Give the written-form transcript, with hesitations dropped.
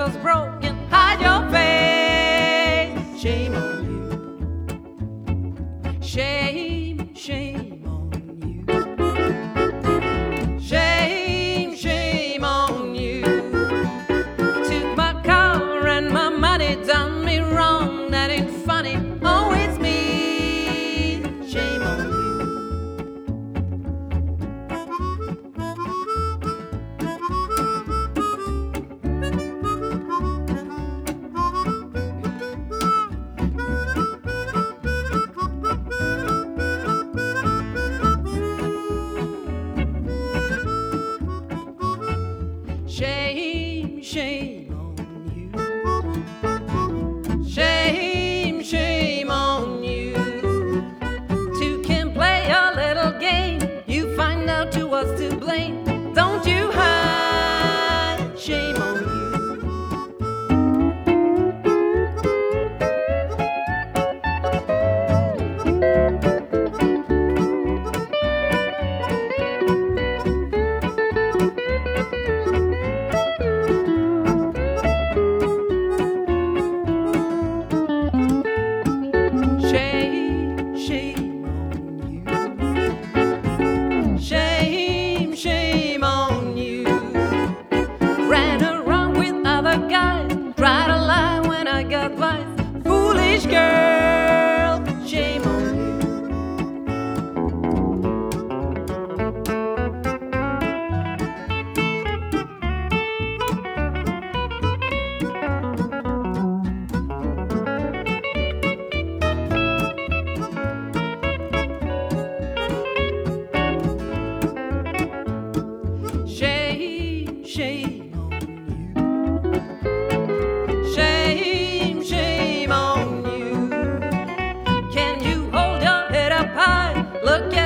was broken, hide your face. Shame on you. Shame, shame on you. Shame, shame on you. Took my car and my money, done me wrong. That ain't funny. Oh, it's me. Shame on you. Shame, shame on you. Shame, shame on you. Two can play a little game. You find out who was to blame. Don't you hide. Shame on you. Shame, shame on you. Shame, shame on you. Ran around with other guys, tried to lie when I got wise. Foolish girl, shame on you. Shame, shame on you. Shame, shame on you. Can you hold your head up high? Look